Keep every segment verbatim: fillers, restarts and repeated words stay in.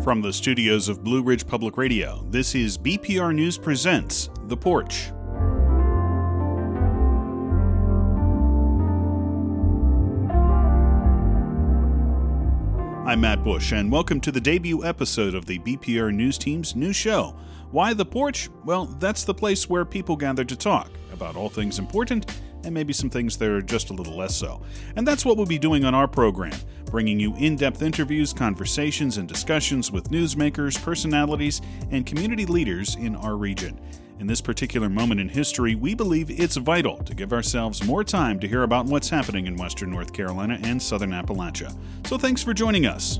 From the studios of Blue Ridge Public Radio, this is B P R News Presents The Porch. I'm Matt Bush, and welcome to the debut episode of the B P R News Team's new show. Why The Porch? Well, that's the place where people gather to talk about all things important and maybe some things that are just a little less so. And that's what we'll be doing on our program, bringing you in-depth interviews, conversations, and discussions with newsmakers, personalities, and community leaders in our region. In this particular moment in history, we believe it's vital to give ourselves more time to hear about what's happening in Western North Carolina and Southern Appalachia. So thanks for joining us.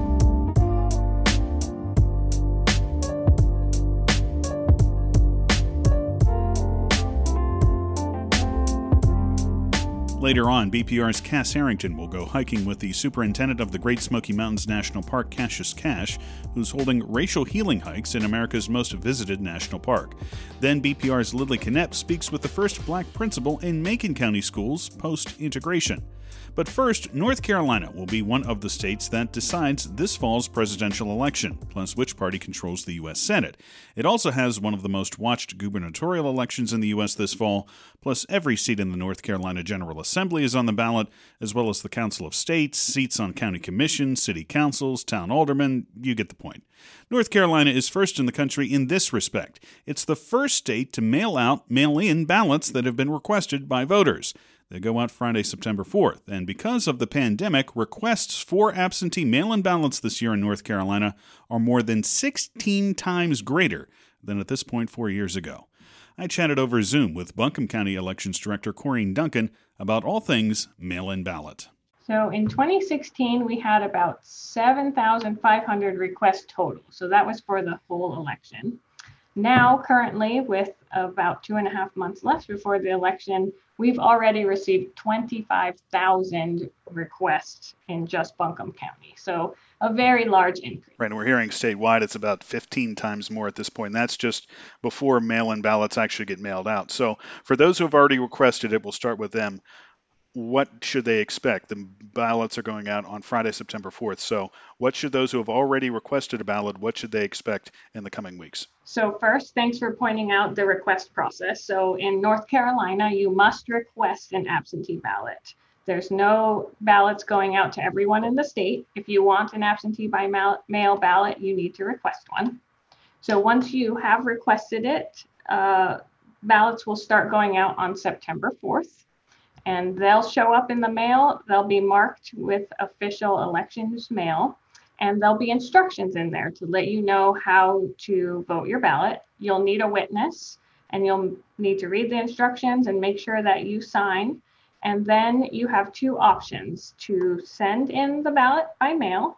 Later on, B P R's Cass Harrington will go hiking with the superintendent of the Great Smoky Mountains National Park, Cassius Cash, who's holding racial healing hikes in America's most visited national park. Then B P R's Lily Knepp speaks with the first black principal in Macon County schools post-integration. But first, North Carolina will be one of the states that decides this fall's presidential election, plus which party controls the U S Senate. It also has one of the most watched gubernatorial elections in the U S this fall, plus every seat in the North Carolina General Assembly is on the ballot, as well as the Council of States, seats on county commissions, city councils, town aldermen. You get the point. North Carolina is first in the country in this respect. It's the first state to mail out, mail-in ballots that have been requested by voters. They go out Friday, September fourth, and because of the pandemic, requests for absentee mail-in ballots this year in North Carolina are more than sixteen times greater than at this point four years ago. I chatted over Zoom with Buncombe County Elections Director Corrine Duncan about all things mail-in ballot. So in twenty sixteen, we had about seven thousand five hundred requests total. So that was for the whole election. Now, currently, with about two and a half months left before the election, we've already received twenty-five thousand requests in just Buncombe County. So a very large increase. Right, and we're hearing statewide it's about fifteen times more at this point. And that's just before mail-in ballots actually get mailed out. So for those who have already requested it, we'll start with them. What should they expect? The ballots are going out on Friday, September fourth. So what should those who have already requested a ballot, what should they expect in the coming weeks? So first, thanks for pointing out the request process. So in North Carolina, you must request an absentee ballot. There's no ballots going out to everyone in the state. If you want an absentee by mail ballot, you need to request one. So once you have requested it, uh, ballots will start going out on September fourth. And they'll show up in the mail. They'll be marked with official elections mail, and there'll be instructions in there to let you know how to vote your ballot. You'll need a witness, and you'll need to read the instructions and make sure that you sign. And then you have two options: to send in the ballot by mail,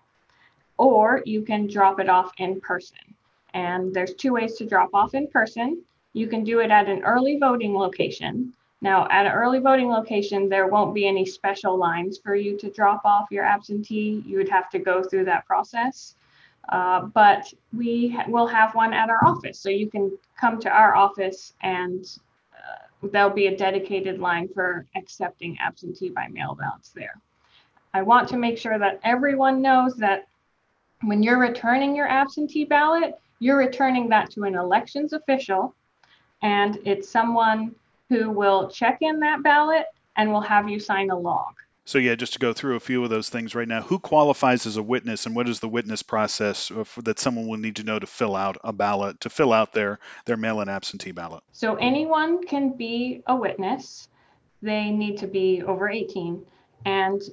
or you can drop it off in person. And there's two ways to drop off in person. You can do it at an early voting location. Now, at an early voting location, there won't be any special lines for you to drop off your absentee. You would have to go through that process. Uh, but we ha- will have one at our office. So you can come to our office and uh, there'll be a dedicated line for accepting absentee by mail ballots there. I want to make sure that everyone knows that when you're returning your absentee ballot, you're returning that to an elections official, and it's someone who will check in that ballot and will have you sign a log. So yeah, just to go through a few of those things right now, who qualifies as a witness, and what is the witness process for, that someone will need to know to fill out a ballot, to fill out their, their mail-in absentee ballot? So anyone can be a witness. They need to be over eighteen, and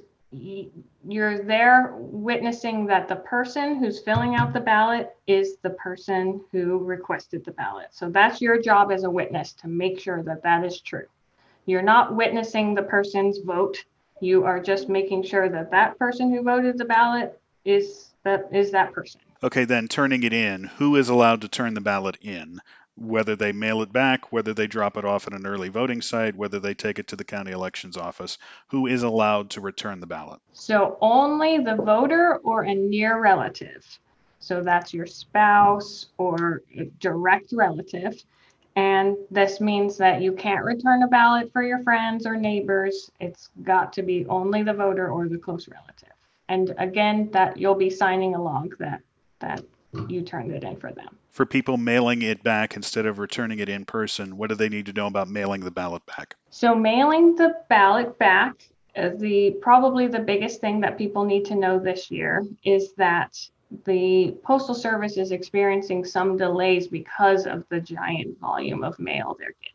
you're there witnessing that the person who's filling out the ballot is the person who requested the ballot. So that's your job as a witness, to make sure that that is true. You're not witnessing the person's vote. You are just making sure that that person who voted the ballot is that is that person. Okay, then turning it in, who is allowed to turn the ballot in? Whether they mail it back, whether they drop it off at an early voting site, whether they take it to the county elections office, who is allowed to return the ballot? So only the voter or a near relative. So that's your spouse or a direct relative. And this means that you can't return a ballot for your friends or neighbors. It's got to be only the voter or the close relative. And again, that you'll be signing along that that you turned it in for them. For people mailing it back instead of returning it in person, what do they need to know about mailing the ballot back? So mailing the ballot back, uh, the probably the biggest thing that people need to know this year is that the Postal Service is experiencing some delays because of the giant volume of mail they're getting.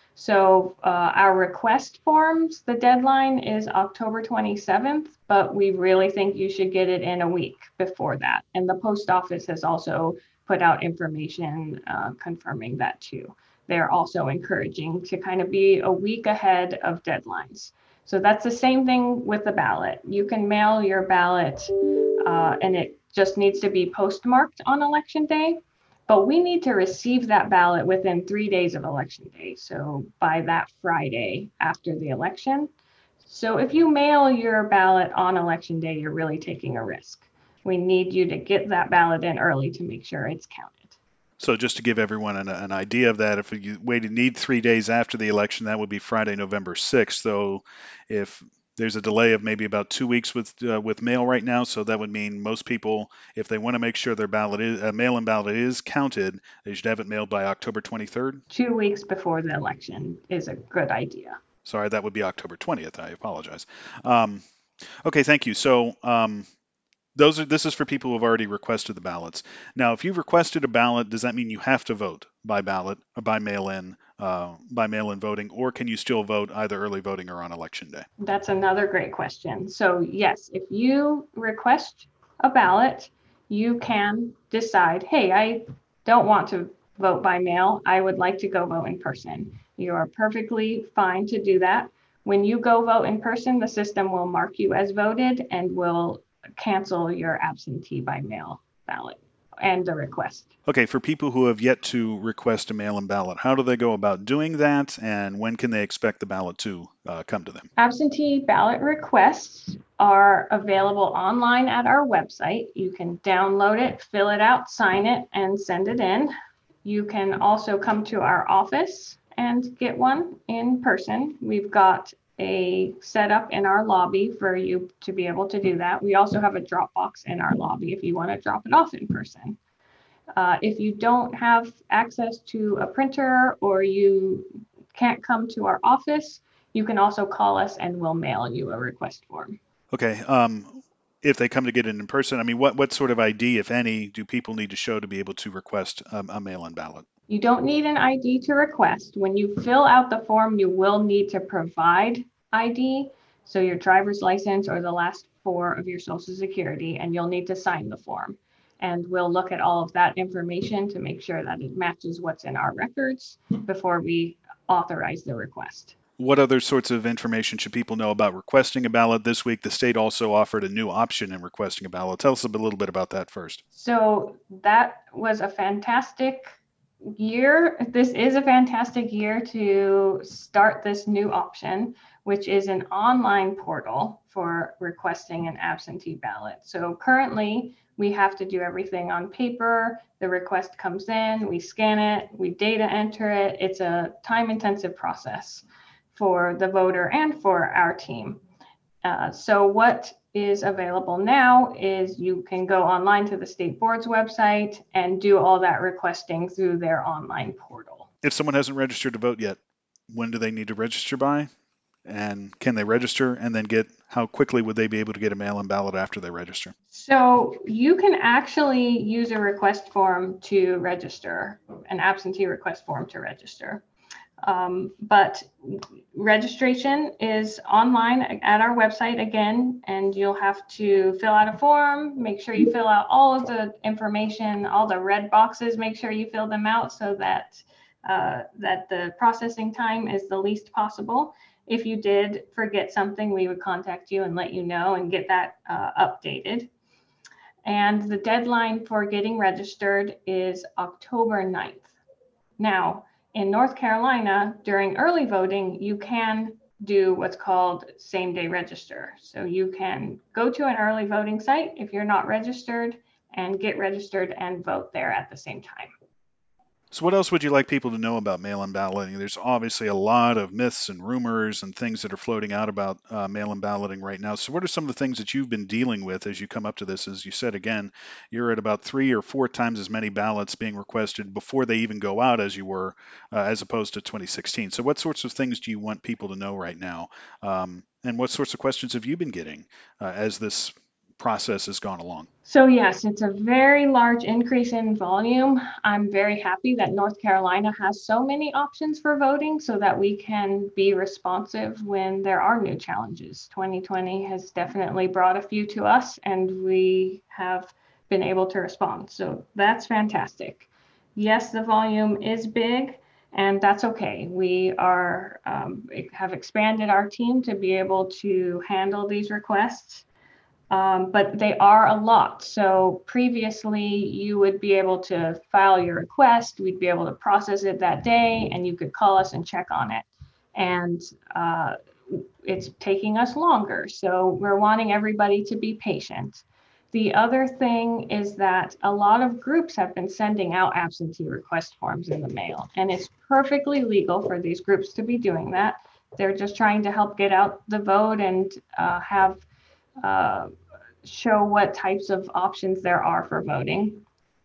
So uh, our request forms, the deadline is October twenty-seventh, but we really think you should get it in a week before that. And the post office has also put out information uh, confirming that too. They're also encouraging to kind of be a week ahead of deadlines. So that's the same thing with the ballot. You can mail your ballot uh, and it just needs to be postmarked on election day. But we need to receive that ballot within three days of election day. So by that Friday after the election. So if you mail your ballot on election day, you're really taking a risk. We need you to get that ballot in early to make sure it's counted. So just to give everyone an, an idea of that, if you waited need three days after the election, that would be Friday, November sixth. So if there's a delay of maybe about two weeks with uh, with mail right now, so that would mean most people, if they want to make sure their ballot is a mail-in ballot is counted, they should have it mailed by October twenty-third. Two weeks before the election is a good idea. Sorry, that would be October twentieth. I apologize. Um, okay, thank you. So um, those are this is for people who have already requested the ballots. Now, if you've requested a ballot, does that mean you have to vote by ballot or by mail-in, uh, by mail-in voting, or can you still vote either early voting or on election day? That's another great question. So yes, if you request a ballot, you can decide, hey, I don't want to vote by mail. I would like to go vote in person. You are perfectly fine to do that. When you go vote in person, the system will mark you as voted and will cancel your absentee by mail ballot and the request. Okay, for people who have yet to request a mail-in ballot, how do they go about doing that, and when can they expect the ballot to uh, come to them? Absentee ballot requests are available online at our website. You can download it, fill it out, sign it, and send it in. You can also come to our office and get one in person. We've got a setup in our lobby for you to be able to do that. We also have a drop box in our lobby if you want to drop it off in person. Uh, if you don't have access to a printer or you can't come to our office, you can also call us and we'll mail you a request form. Okay. Um, if they come to get it in person, I mean, what, what sort of I D, if any, do people need to show to be able to request um, a mail-in ballot? You don't need an I D to request. When you fill out the form, you will need to provide I D, so your driver's license or the last four of your social security, and you'll need to sign the form. And we'll look at all of that information to make sure that it matches what's in our records before we authorize the request. What other sorts of information should people know about requesting a ballot? This week, the state also offered a new option in requesting a ballot. Tell us a little bit about that first. So that was a fantastic year. This is a fantastic year to start this new option, which is an online portal for requesting an absentee ballot. So currently we have to do everything on paper. The request comes in, we scan it, we data enter it. It's a time intensive process for the voter and for our team. Uh, so what is available now is you can go online to the state board's website and do all that requesting through their online portal. If someone hasn't registered to vote yet, when do they need to register by? And can they register and then get, how quickly would they be able to get a mail-in ballot after they register? So you can actually use a request form to register, an absentee request form to register. Um, but registration is online at our website again, and you'll have to fill out a form, make sure you fill out all of the information, all the red boxes, make sure you fill them out so that uh, that the processing time is the least possible. If you did forget something, we would contact you and let you know and get that uh, updated. And the deadline for getting registered is October ninth. Now, in North Carolina, during early voting, you can do what's called same day register. So you can go to an early voting site if you're not registered and get registered and vote there at the same time. So, what else would you like people to know about mail-in balloting? There's obviously a lot of myths and rumors and things that are floating out about uh, mail-in balloting right now. So, what are some of the things that you've been dealing with as you come up to this? As you said, again, you're at about three or four times as many ballots being requested before they even go out as you were, uh, as opposed to twenty sixteen. So, what sorts of things do you want people to know right now? Um, and what sorts of questions have you been getting uh, as this process has gone along? So yes, it's a very large increase in volume. I'm very happy that North Carolina has so many options for voting so that we can be responsive when there are new challenges. twenty twenty has definitely brought a few to us, and we have been able to respond. So that's fantastic. Yes, the volume is big, and that's okay. We are um, have expanded our team to be able to handle these requests. Um, but they are a lot. So previously, you would be able to file your request, we'd be able to process it that day, and you could call us and check on it. And uh, it's taking us longer. So we're wanting everybody to be patient. The other thing is that a lot of groups have been sending out absentee request forms in the mail, and it's perfectly legal for these groups to be doing that. They're just trying to help get out the vote and uh, have uh, show what types of options there are for voting.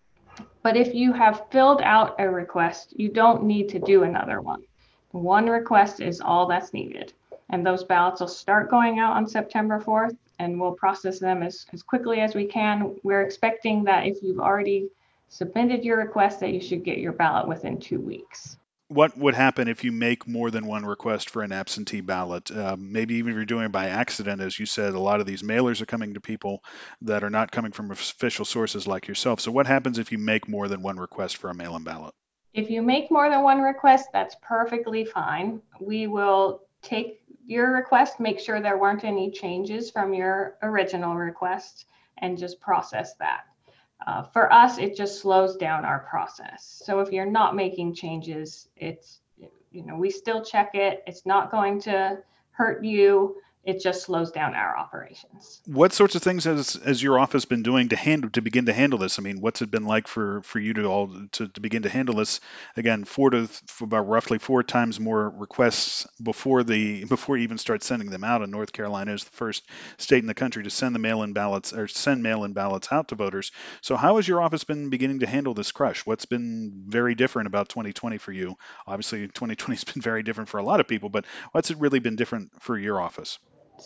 But if you have filled out a request, you don't need to do another one. One request is all that's needed. And those ballots will start going out on September fourth, and we'll process them as, as quickly as we can. We're expecting that if you've already submitted your request, that you should get your ballot within two weeks. What would happen if you make more than one request for an absentee ballot? Uh, maybe even if you're doing it by accident, as you said, a lot of these mailers are coming to people that are not coming from official sources like yourself. So, what happens if you make more than one request for a mail in ballot? If you make more than one request, that's perfectly fine. We will take your request, make sure there weren't any changes from your original request, and just process that. Uh, for us, it just slows down our process. So if you're not making changes, it's, you know, we still check it. It's not going to hurt you. It just slows down our operations. What sorts of things has has your office been doing to handle to begin to handle this? I mean, what's it been like for for you to all to, to begin to handle this? Again, four to for about roughly four times more requests before the before you even start sending them out. And North Carolina is the first state in the country to send the mail-in ballots or send mail-in ballots out to voters. So, how has your office been beginning to handle this crush? What's been very different about twenty twenty for you? Obviously, twenty twenty has been very different for a lot of people, but what's it really been different for your office?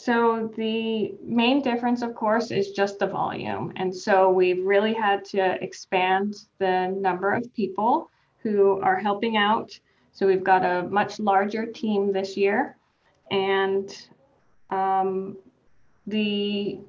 So the main difference, of course, is just the volume. And so we've really had to expand the number of people who are helping out. So we've got a much larger team this year. And um, the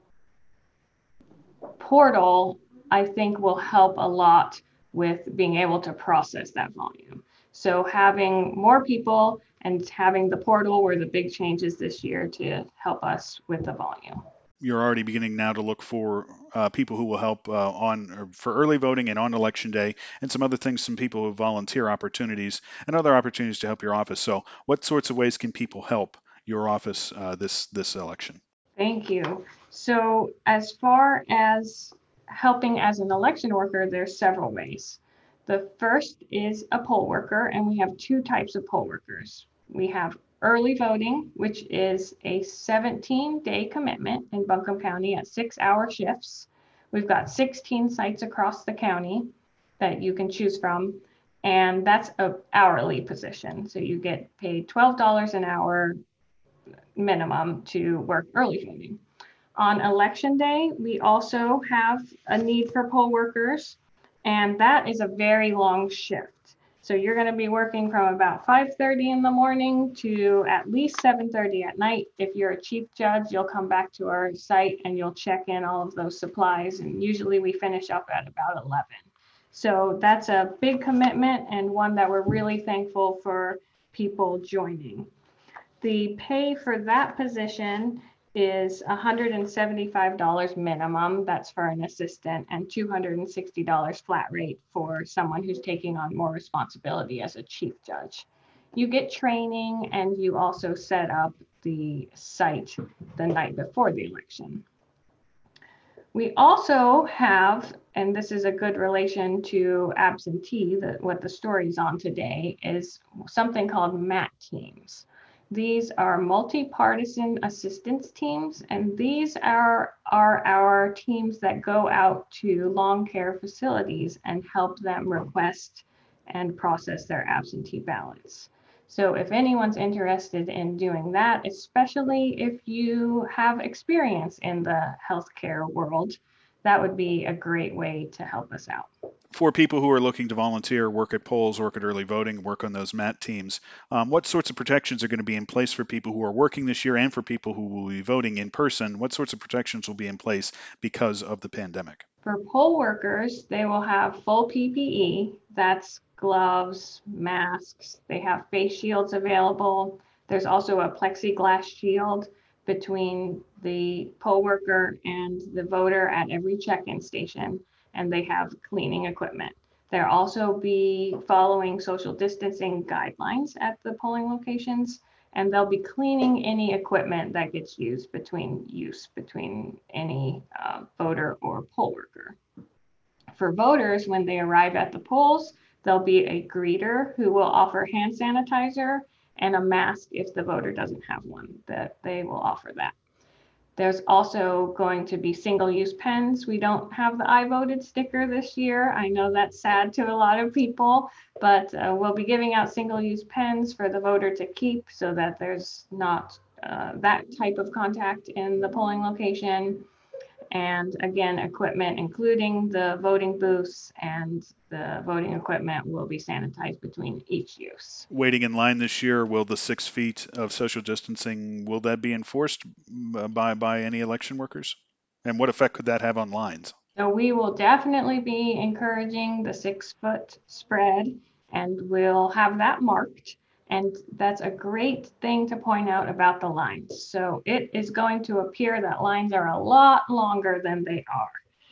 portal, I think, will help a lot with being able to process that volume. So having more people and having the portal were the big changes this year to help us with the volume. You're already beginning now to look for uh, people who will help uh, on or for early voting and on election day, and some other things, some people with volunteer opportunities and other opportunities to help your office. So, what sorts of ways can people help your office uh, this this election? Thank you. So as far as helping as an election worker, there's several ways. The first is a poll worker, and we have two types of poll workers. We have early voting, which is a seventeen day commitment in Buncombe County at six hour shifts. We've got sixteen sites across the county that you can choose from, and that's a hourly position. So you get paid twelve dollars an hour minimum to work early voting. On election day, we also have a need for poll workers, and that is a very long shift. So you're going to be working from about five thirty in the morning to at least seven thirty at night. If you're a chief judge, you'll come back to our site and you'll check in all of those supplies. And usually we finish up at about eleven. So that's a big commitment and one that we're really thankful for people joining. The pay for that position is one hundred seventy-five dollars minimum. That's for an assistant, and two hundred sixty dollars flat rate for someone who's taking on more responsibility as a chief judge. You get training, and you also set up the site the night before the election. We also have, and this is a good relation to absentee, that what the story's on today, is something called M A T teams. These are multi-partisan assistance teams, and these are, are our teams that go out to long care facilities and help them request and process their absentee ballots. So if anyone's interested in doing that, especially if you have experience in the healthcare world, that would be a great way to help us out. For people who are looking to volunteer, work at polls, work at early voting, work on those M A T teams, um, what sorts of protections are going to be in place for people who are working this year and for people who will be voting in person? What sorts of protections will be in place because of the pandemic? For poll workers, they will have full P P E. That's gloves, masks. They have face shields available. There's also a plexiglass shield between the poll worker and the voter at every check-in station, and they have cleaning equipment. They'll also be following social distancing guidelines at the polling locations, and they'll be cleaning any equipment that gets used between use between any uh, voter or poll worker. For voters, when they arrive at the polls, there'll be a greeter who will offer hand sanitizer and a mask if the voter doesn't have one, that they will offer that. There's also going to be single-use pens. We don't have the I voted sticker this year. I know that's sad to a lot of people, but uh, we'll be giving out single-use pens for the voter to keep so that there's not uh, that type of contact in the polling location. And again, equipment, including the voting booths and the voting equipment, will be sanitized between each use. Waiting in line this year, will the six feet of social distancing, will that be enforced by, by any election workers? And what effect could that have on lines? So we will definitely be encouraging the six foot spread, and we'll have that marked. And that's a great thing to point out about the lines. So it is going to appear that lines are a lot longer than they are.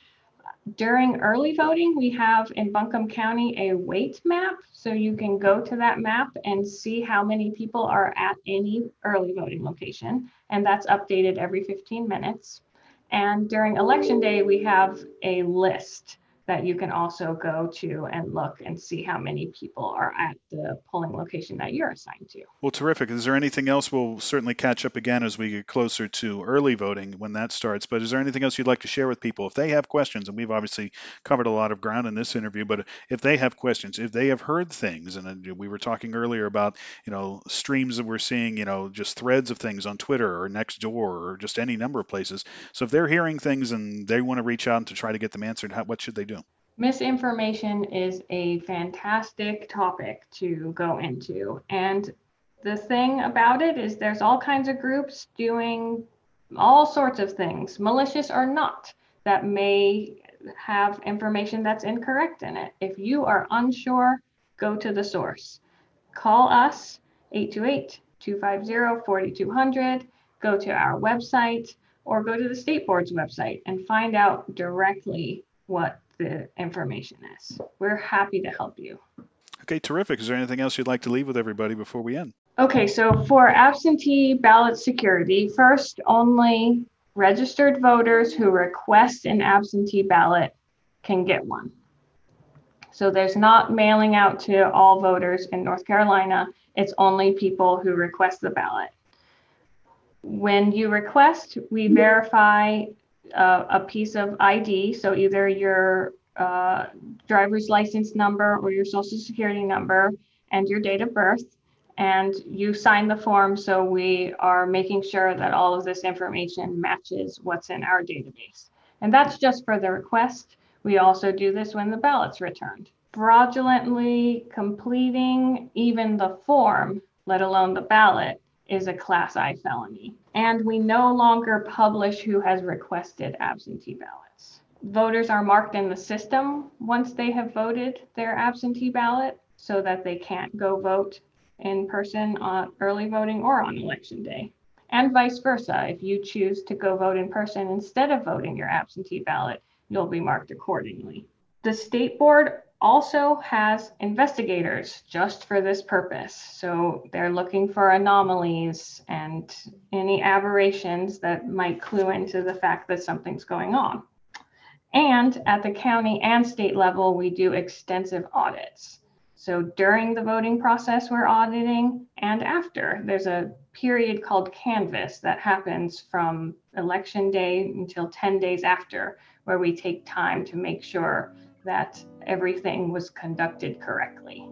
During early voting, we have in Buncombe County a wait map. So you can go to that map and see how many people are at any early voting location. And that's updated every fifteen minutes. And during election day, we have a list that you can also go to and look and see how many people are at the polling location that you're assigned to. Well, terrific. Is there anything else? We'll certainly catch up again as we get closer to early voting when that starts. But is there anything else you'd like to share with people? If they have questions, and we've obviously covered a lot of ground in this interview, but if they have questions, if they have heard things, and we were talking earlier about, you know, streams that we're seeing, you know, just threads of things on Twitter or Nextdoor or just any number of places. So if they're hearing things and they want to reach out to try to get them answered, how, what should they do? Misinformation is a fantastic topic to go into. And the thing about it is there's all kinds of groups doing all sorts of things, malicious or not, that may have information that's incorrect in it. If you are unsure, go to the source. Call us, eight two eight, two five zero, four two zero zero, go to our website, or go to the state board's website and find out directly what the information is. We're happy to help you. Okay, terrific. Is there anything else you'd like to leave with everybody before we end? Okay, so for absentee ballot security, first, only registered voters who request an absentee ballot can get one. So there's not mailing out to all voters in North Carolina. It's only people who request the ballot. When you request, we verify Uh, a piece of I D, so either your uh, driver's license number or your social security number and your date of birth, and you sign the form, so we are making sure that all of this information matches what's in our database. And that's just for the request. We also do this when the ballot's returned. Fraudulently completing even the form, let alone the ballot, is a class I felony. And we no longer publish who has requested absentee ballots. Voters are marked in the system once they have voted their absentee ballot so that they can't go vote in person on early voting or on election day. And vice versa. If you choose to go vote in person instead of voting your absentee ballot, you'll be marked accordingly. The state board also has investigators just for this purpose. So they're looking for anomalies and any aberrations that might clue into the fact that something's going on. And at the county and state level, we do extensive audits. So during the voting process, we're auditing, and after, there's a period called canvass that happens from election day until ten days after, where we take time to make sure that everything was conducted correctly.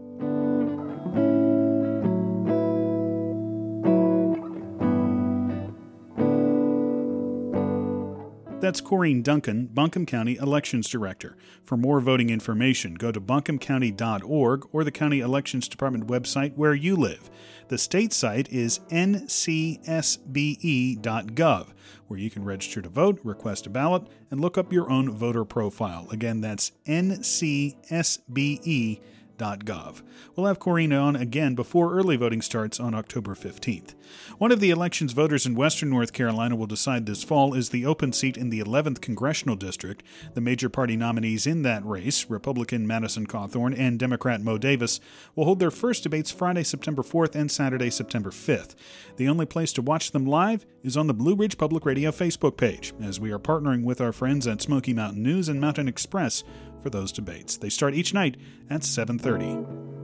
That's Corrine Duncan, Buncombe County Elections Director. For more voting information, go to buncombe county dot org or the County Elections Department website where you live. The state site is n c s b e dot gov, where you can register to vote, request a ballot, and look up your own voter profile. Again, that's n c s b e dot gov. We'll have Corrine on again before early voting starts on October fifteenth. One of the election's voters in western North Carolina will decide this fall is the open seat in the eleventh Congressional District. The major party nominees in that race, Republican Madison Cawthorn and Democrat Mo Davis, will hold their first debates Friday, September fourth and Saturday, September fifth. The only place to watch them live is on the Blue Ridge Public Radio Facebook page, as we are partnering with our friends at Smoky Mountain News and Mountain Express for those debates. They start each night at seven thirty.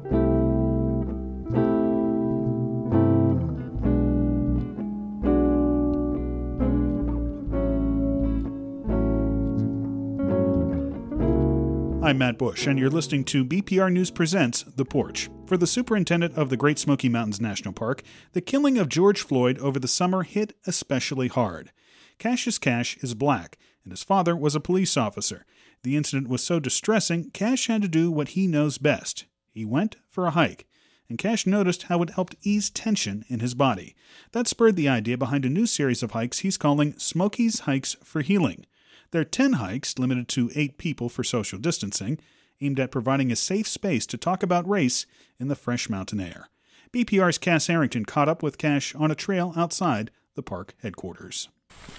I'm Matt Bush, and you're listening to B P R News Presents The Porch. For the superintendent of the Great Smoky Mountains National Park, the killing of George Floyd over the summer hit especially hard. Cassius Cash is black, and his father was a police officer. The incident was so distressing, Cash had to do what he knows best. He went for a hike, and Cash noticed how it helped ease tension in his body. That spurred the idea behind a new series of hikes he's calling Smokey's Hikes for Healing. There are ten hikes, limited to eight people for social distancing, aimed at providing a safe space to talk about race in the fresh mountain air. B P R's Cass Arrington caught up with Cash on a trail outside the park headquarters.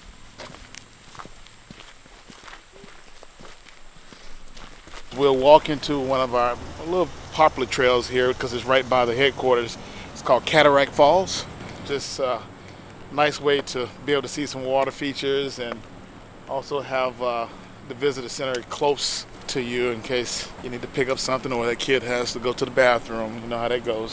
We'll walk into one of our little popular trails here because it's right by the headquarters. It's called Cataract Falls. Just a nice way to be able to see some water features and also have uh, the visitor center close to you in case you need to pick up something or that kid has to go to the bathroom. You know how that goes.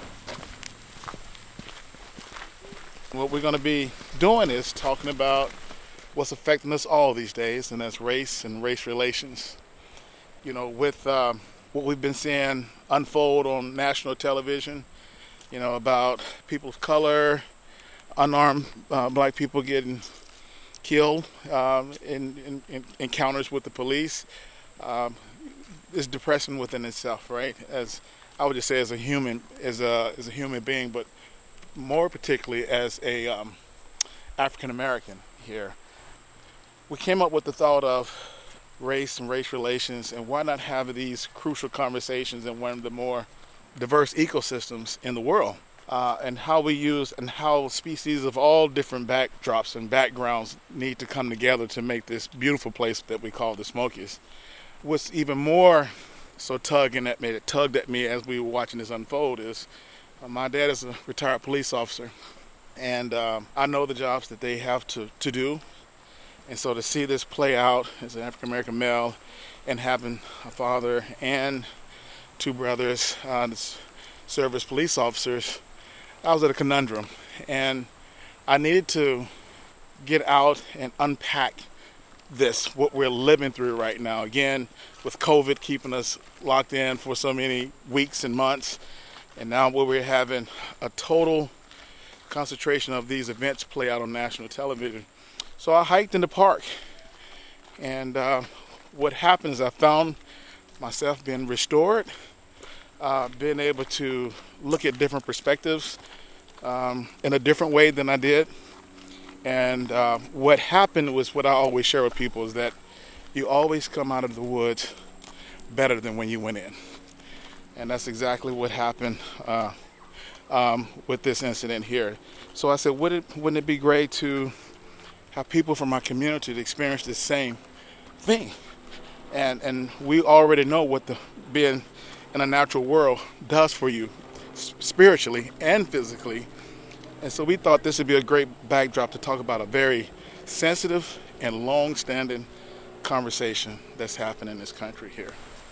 What we're going to be doing is talking about what's affecting us all these days, and that's race and race relations. You know, with uh, what we've been seeing unfold on national television, you know, about people of color, unarmed uh, black people getting killed um, in, in, in encounters with the police, um, is depressing within itself, right? As I would just say, as a human, as a as a human being, but more particularly as a um, African American here, we came up with the thought of race and race relations, and why not have these crucial conversations in one of the more diverse ecosystems in the world, uh, and how we use and how species of all different backdrops and backgrounds need to come together to make this beautiful place that we call the Smokies. What's even more so tugging at me, that tugged at me as we were watching this unfold is uh, my dad is a retired police officer, and um, I know the jobs that they have to, to do. And so to see this play out as an African-American male and having a father and two brothers uh, serve as police officers, I was at a conundrum. And I needed to get out and unpack this, what we're living through right now. Again, with COVID keeping us locked in for so many weeks and months, and now where we're having a total concentration of these events play out on national television. So I hiked in the park, and uh, what happened is I found myself being restored, uh, being able to look at different perspectives um, in a different way than I did. And uh, what happened was what I always share with people is that you always come out of the woods better than when you went in. And that's exactly what happened uh, um, with this incident here. So I said, would it, wouldn't it be great to have people from our community to experience the same thing? And and we already know what the being in a natural world does for you spiritually and physically. And so we thought this would be a great backdrop to talk about a very sensitive and long-standing conversation that's happening in this country here.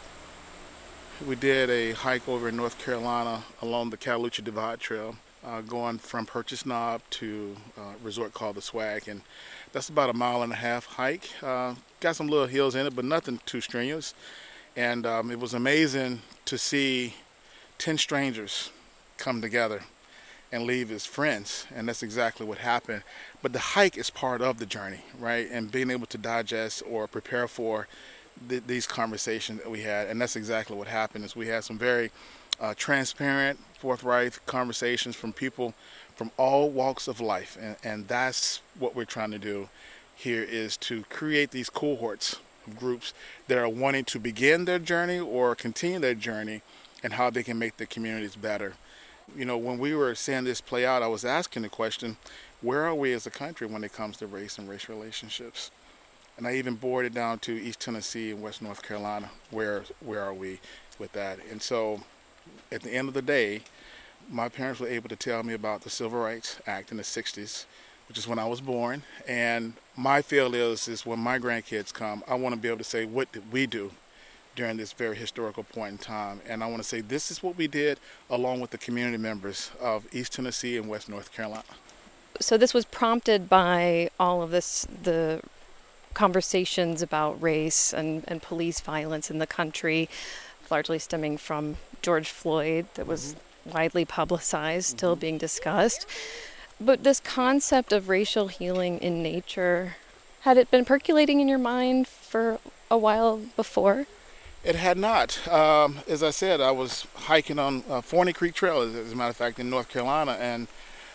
We did a hike over in North Carolina along the Cataloosa Divide Trail, uh, going from Purchase Knob to a resort called the Swag, and that's about a mile and a half hike. Uh, got some little hills in it, but nothing too strenuous. And um, it was amazing to see ten strangers come together and leave as friends, and that's exactly what happened. But the hike is part of the journey, right? And being able to digest or prepare for th- these conversations that we had, and that's exactly what happened. Is we had some very uh, transparent, forthright conversations from people from all walks of life, and, and that's what we're trying to do here, is to create these cohorts of groups that are wanting to begin their journey or continue their journey, and how they can make their communities better. You know, when we were seeing this play out, I was asking the question, where are we as a country when it comes to race and race relationships? And I even boiled it down to East Tennessee and West North Carolina. Where where are we with that? And so at the end of the day, my parents were able to tell me about the Civil Rights Act in the sixties, which is when I was born. And my feel is, is when my grandkids come, I want to be able to say, what did we do during this very historical point in time? And I want to say this is what we did along with the community members of East Tennessee and West North Carolina. So this was prompted by all of this, the conversations about race and, and police violence in the country, largely stemming from George Floyd, that was mm-hmm. widely publicized, mm-hmm. still being discussed. But this concept of racial healing in nature, had it been percolating in your mind for a while before? It had not. Um, as I said, I was hiking on uh, Forney Creek Trail, as, as a matter of fact, in North Carolina, and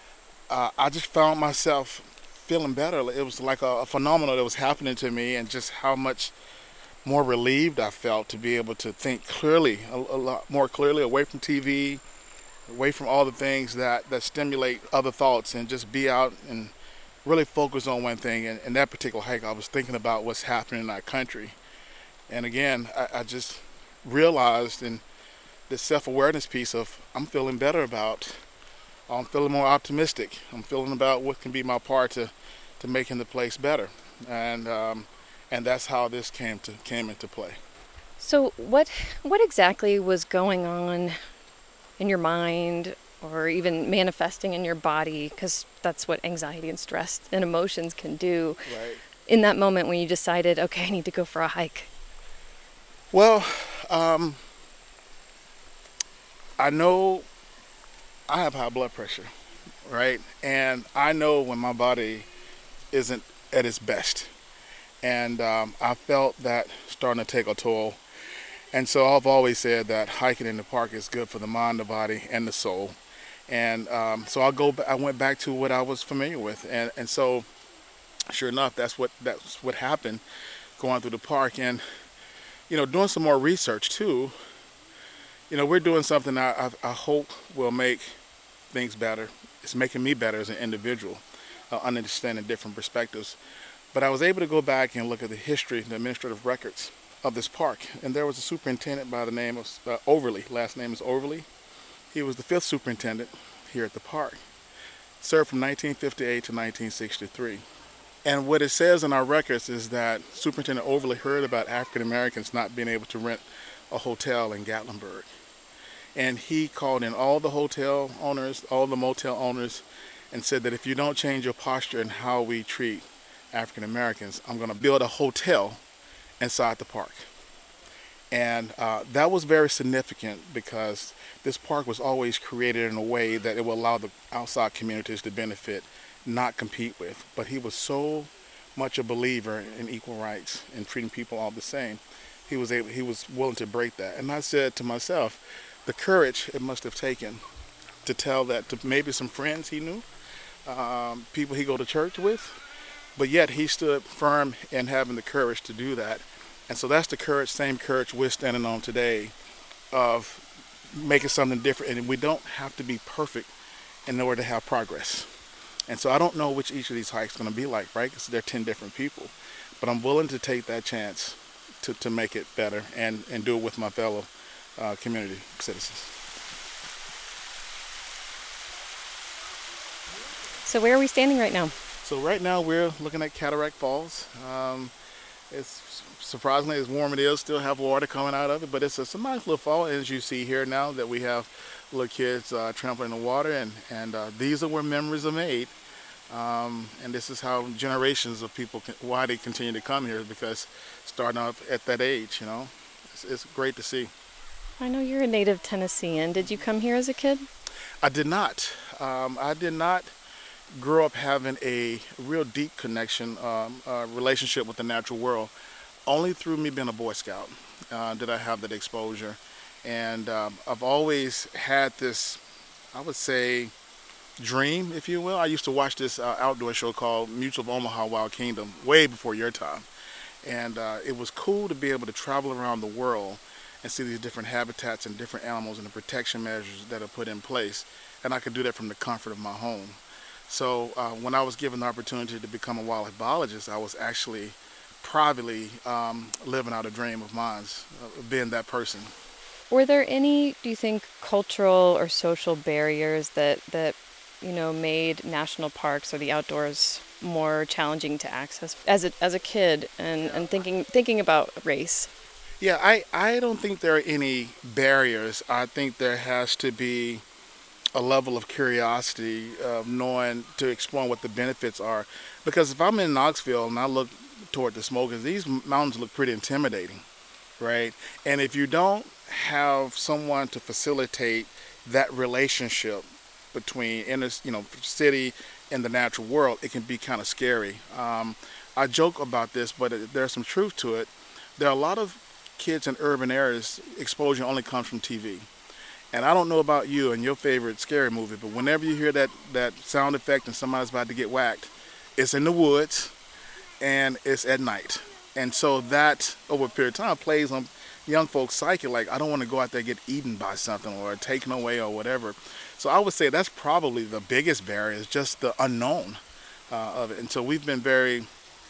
uh, I just found myself feeling better. It was like a, a phenomenon that was happening to me, and just how much more relieved I felt to be able to think clearly, a, a lot more clearly, away from T V, away from all the things that, that stimulate other thoughts, and just be out and really focus on one thing. And in that particular hike, I was thinking about what's happening in our country. And again, I, I just realized in this self-awareness piece of, I'm feeling better about, I'm feeling more optimistic. I'm feeling about what can be my part to, to making the place better. And um, and that's how this came to came into play. So what what exactly was going on in your mind, or even manifesting in your body? Because that's what anxiety and stress and emotions can do. Right. In that moment when you decided, okay, I need to go for a hike. Well, um, I know I have high blood pressure, right? And I know when my body isn't at its best. And um, I felt that starting to take a toll. And so I've always said that hiking in the park is good for the mind, the body, and the soul. And um, so I'll go. I went back to what I was familiar with, and and so, sure enough, that's what that's what happened, going through the park. And you know, doing some more research too. You know, we're doing something I, I, I hope will make things better. It's making me better as an individual, uh, understanding different perspectives. But I was able to go back and look at the history, the administrative records of this park. And there was a superintendent by the name of uh, Overly. Last name is Overly. He was the fifth superintendent here at the park. Served from nineteen fifty-eight to nineteen sixty-three. And what it says in our records is that Superintendent Overly heard about African Americans not being able to rent a hotel in Gatlinburg. And he called in all the hotel owners, all the motel owners, and said that if you don't change your posture and how we treat African Americans, I'm going to build a hotel inside the park. And uh, that was very significant, because this park was always created in a way that it will allow the outside communities to benefit, not compete with. But he was so much a believer in equal rights and treating people all the same. He was able, he was willing to break that. And I said to myself, the courage it must have taken to tell that to maybe some friends he knew, um, people he go to church with, but yet he stood firm in having the courage to do that. And so that's the courage, same courage we're standing on today, of making something different. And we don't have to be perfect in order to have progress. And so I don't know which each of these hikes is going to be like, right? Because they're ten different people. But I'm willing to take that chance to, to make it better and, and do it with my fellow uh, community citizens. So where are we standing right now? So right now we're looking at Cataract Falls. Um, It's surprisingly as warm it is, still have water coming out of it, but it's a, it's a nice little fall. As you see here now that we have little kids uh, trampling in the water, and, and uh, these are where memories are made. Um, and this is how generations of people, can, why they continue to come here, because starting off at that age, you know, it's, it's great to see. I know you're a native Tennessean. Did you come here as a kid? I did not. Um, I did not grow up having a real deep connection, um, uh, relationship with the natural world. Only through me being a Boy Scout uh, did I have that exposure. And um, I've always had this, I would say, dream, if you will. I used to watch this uh, outdoor show called Mutual of Omaha Wild Kingdom way before your time. And uh, it was cool to be able to travel around the world and see these different habitats and different animals and the protection measures that are put in place. And I could do that from the comfort of my home. So uh, when I was given the opportunity to become a wildlife biologist, I was actually privately um, living out a dream of mine, uh, being that person. Were there any, do you think, cultural or social barriers that, that you know, made national parks or the outdoors more challenging to access as a, as a kid and, and thinking thinking about race? Yeah, I, I don't think there are any barriers. I think there has to be a level of curiosity of knowing, to explore what the benefits are. Because if I'm in Knoxville and I look toward the Smokies, these mountains look pretty intimidating, right? And if you don't have someone to facilitate that relationship between inner, you know, city and the natural world, it can be kind of scary. Um, I joke about this, but it, there's some truth to it. There are a lot of kids in urban areas, exposure only comes from T V. And I don't know about you and your favorite scary movie, but whenever you hear that, that sound effect and somebody's about to get whacked, it's in the woods and it's at night. And so that, over a period of time, plays on young folks' psyche, like, I don't want to go out there and get eaten by something or taken away or whatever. So I would say that's probably the biggest barrier, is just the unknown uh, of it. And so we've been very,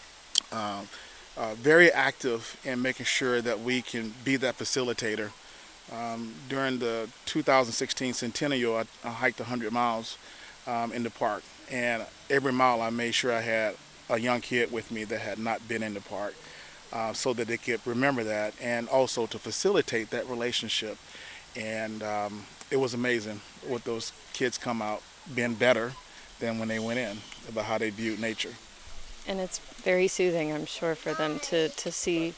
uh, uh, very active in making sure that we can be that facilitator. Um, during the two thousand sixteen centennial, I, I hiked one hundred miles um, in the park. And every mile I made sure I had a young kid with me that had not been in the park, uh, so that they could remember that, and also to facilitate that relationship. And um, it was amazing what those kids come out being better than when they went in, about how they viewed nature. And it's very soothing, I'm sure, for them to, to see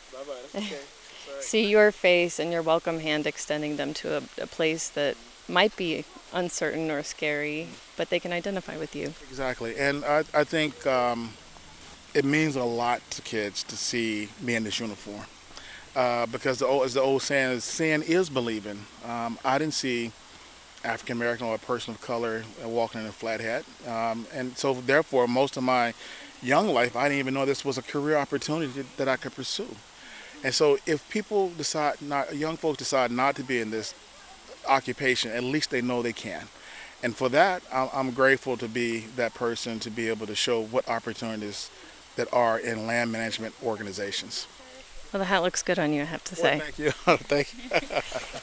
see your face and your welcome hand extending them to a, a place that might be uncertain or scary, but they can identify with you. Exactly. And I, I think um, it means a lot to kids to see me in this uniform. Uh, because the old, as the old saying is, seeing is believing. Um, I didn't see African American or a person of color walking in a flat hat. Um, and so therefore, most of my young life, I didn't even know this was a career opportunity that I could pursue. And so if people decide not, young folks decide not to be in this occupation, at least they know they can. And for that, I'm grateful to be that person, to be able to show what opportunities that are in land management organizations. Well, the hat looks good on you, I have to say. Well, thank you. Thank you.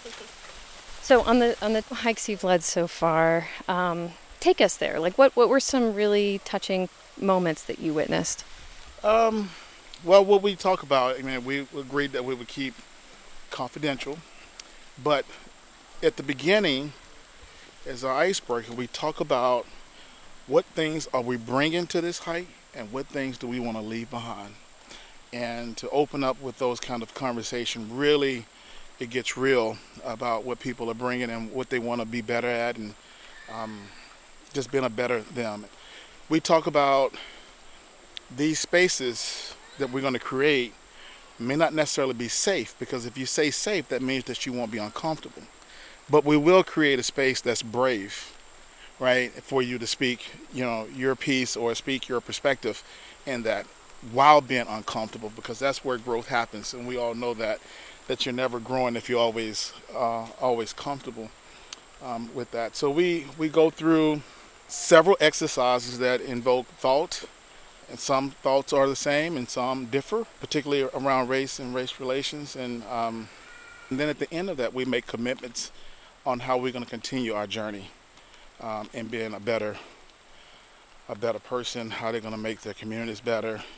So on the on the hikes you've led so far, um, take us there. Like, what, what were some really touching moments that you witnessed? Um, well, what we talk about, I mean, we agreed that we would keep confidential, but at the beginning, as our icebreaker, we talk about what things are we bringing to this hike and what things do we want to leave behind. And to open up with those kind of conversation, really, it gets real about what people are bringing and what they want to be better at, and um, just being a better them. We talk about these spaces that we're going to create may not necessarily be safe, because if you say safe, that means that you won't be uncomfortable. But we will create a space that's brave, right, for you to speak, you know, your piece or speak your perspective in that, while being uncomfortable, because that's where growth happens, and we all know that that you're never growing if you're always uh, always comfortable um, with that. So we we go through several exercises that invoke thought, and some thoughts are the same and some differ, particularly around race and race relations. And, um, and then at the end of that, we make commitments on how we're going to continue our journey um, in being a better a better person, how they're going to make their communities better,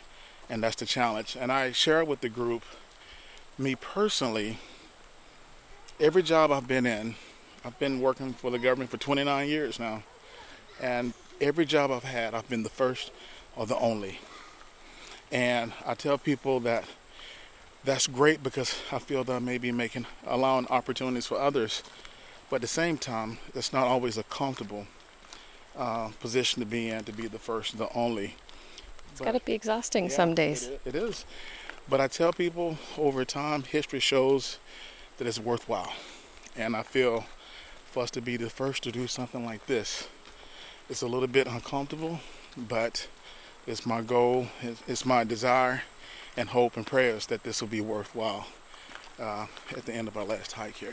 And that's the challenge. And I share with the group, me personally, every job I've been in, I've been working for the government for twenty-nine years now. And every job I've had, I've been the first or the only. And I tell people that that's great because I feel that I may be making, allowing opportunities for others. But at the same time, it's not always a comfortable uh, position to be in, to be the first or the only. It's got to be exhausting yeah, some days. It, it is. But I tell people over time, history shows that it's worthwhile. And I feel for us to be the first to do something like this, it's a little bit uncomfortable, but it's my goal, it's my desire and hope and prayers that this will be worthwhile uh, at the end of our last hike here.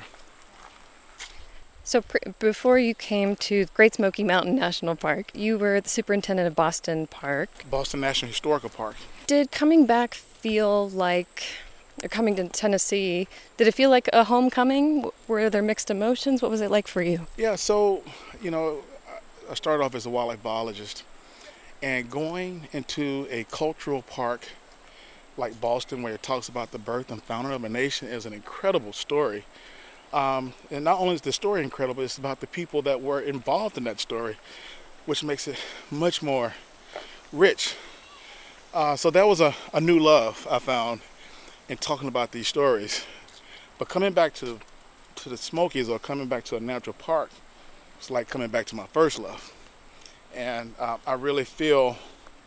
So pr- before you came to Great Smoky Mountain National Park, you were the superintendent of Boston Park. Boston National Historical Park. Did coming back feel like, or coming to Tennessee, did it feel like a homecoming? Were there mixed emotions? What was it like for you? Yeah, so, you know, I started off as a wildlife biologist, and going into a cultural park like Boston, where it talks about the birth and founding of a nation, is an incredible story. Um, and not only is the story incredible, it's about the people that were involved in that story, which makes it much more rich. Uh, so that was a, a new love I found in talking about these stories. But coming back to to the Smokies, or coming back to a natural park, it's like coming back to my first love. And uh, I really feel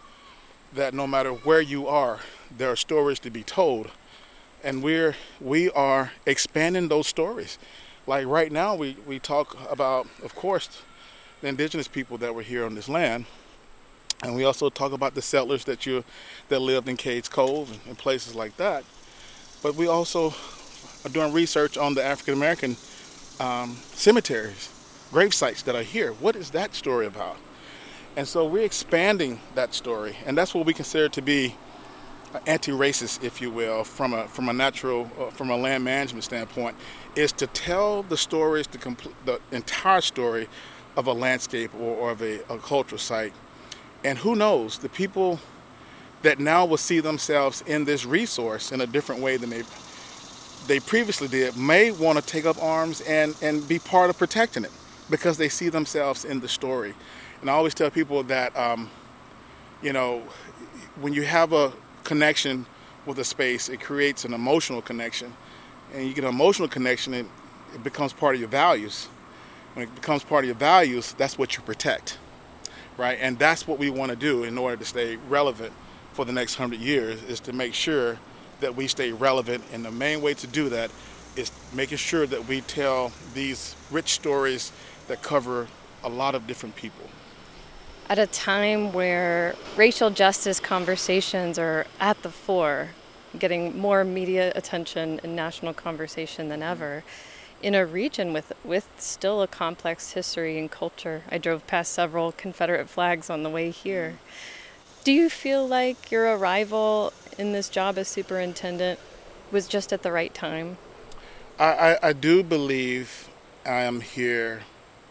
that no matter where you are, there are stories to be told. And we're we are expanding those stories. Like right now, we, we talk about, of course, the indigenous people that were here on this land, and we also talk about the settlers that you that lived in Cades Cove and, and places like that. But we also are doing research on the African American um, cemeteries, grave sites that are here. What is that story about? And so we're expanding that story, and that's what we consider to be anti-racist, if you will, from a from a natural, uh, from a land management standpoint, is to tell the stories, the complete, the entire story of a landscape or, or of a, a cultural site. And who knows, the people that now will see themselves in this resource in a different way than they they previously did may want to take up arms and, and be part of protecting it because they see themselves in the story. And I always tell people that, um, you know, when you have a connection with a space, it creates an emotional connection. And you get an emotional connection, and it becomes part of your values. When it becomes part of your values, that's what you protect, right? And that's what we want to do in order to stay relevant for the next hundred years, is to make sure that we stay relevant. And the main way to do that is making sure that we tell these rich stories that cover a lot of different people. At a time where racial justice conversations are at the fore, getting more media attention and national conversation than ever, in a region with, with still a complex history and culture. I drove past several Confederate flags on the way here. Do you feel like your arrival in this job as superintendent was just at the right time? I, I, I do believe I am here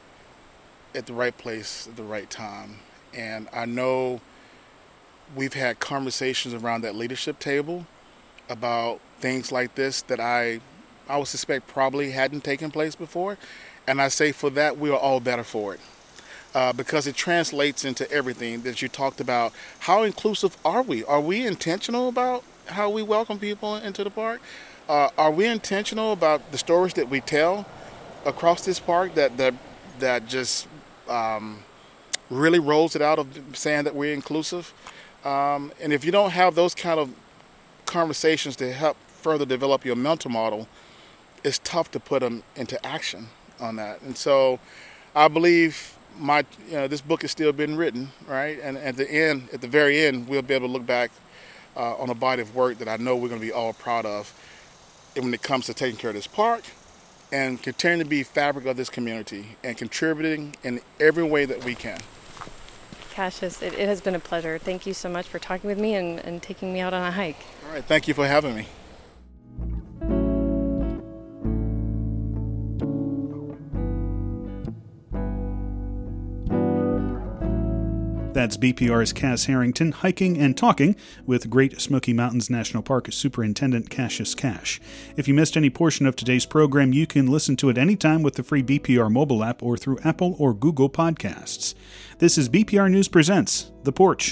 at the right place at the right time. And I know we've had conversations around that leadership table about things like this that I I would suspect probably hadn't taken place before. And I say for that, we are all better for it. Uh, because it translates into everything that you talked about. How inclusive are we? Are we intentional about how we welcome people into the park? Uh, are we intentional about the stories that we tell across this park that that, that just... Um, really rolls it out of saying that we're inclusive? Um, and if you don't have those kind of conversations to help further develop your mental model, it's tough to put them into action on that. And so I believe my, you know, this book is still being written, right? And at the end, at the very end, we'll be able to look back uh, on a body of work that I know we're going to be all proud of when it comes to taking care of this park and continuing to be fabric of this community and contributing in every way that we can. Cassius, it, it has been a pleasure. Thank you so much for talking with me and, and taking me out on a hike. All right, thank you for having me. That's B P R's Cass Harrington hiking and talking with Great Smoky Mountains National Park Superintendent Cassius Cash. If you missed any portion of today's program, you can listen to it anytime with the free B P R mobile app or through Apple or Google Podcasts. This is B P R News Presents The Porch.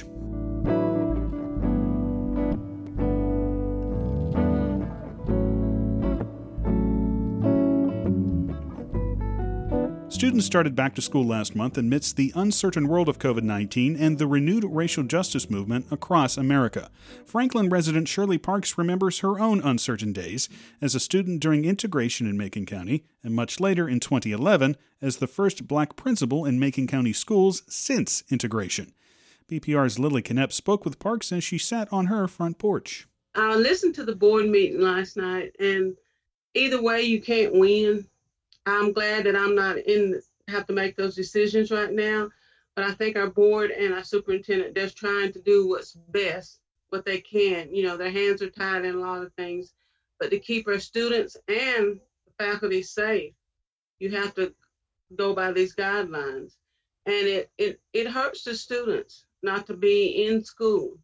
Students started back to school last month amidst the uncertain world of covid nineteen and the renewed racial justice movement across America. Franklin resident Shirley Parks remembers her own uncertain days as a student during integration in Macon County, and much later in twenty eleven as the first black principal in Macon County schools since integration. B P R's Lily Knepp spoke with Parks as she sat on her front porch. I listened to the board meeting last night, and either way, you can't win. I'm glad that I'm not in have to make those decisions right now, but I think our board and our superintendent, they're trying to do what's best, what they can. You know, their hands are tied in a lot of things, but to keep our students and the faculty safe, you have to go by these guidelines. And it it it hurts the students not to be in school,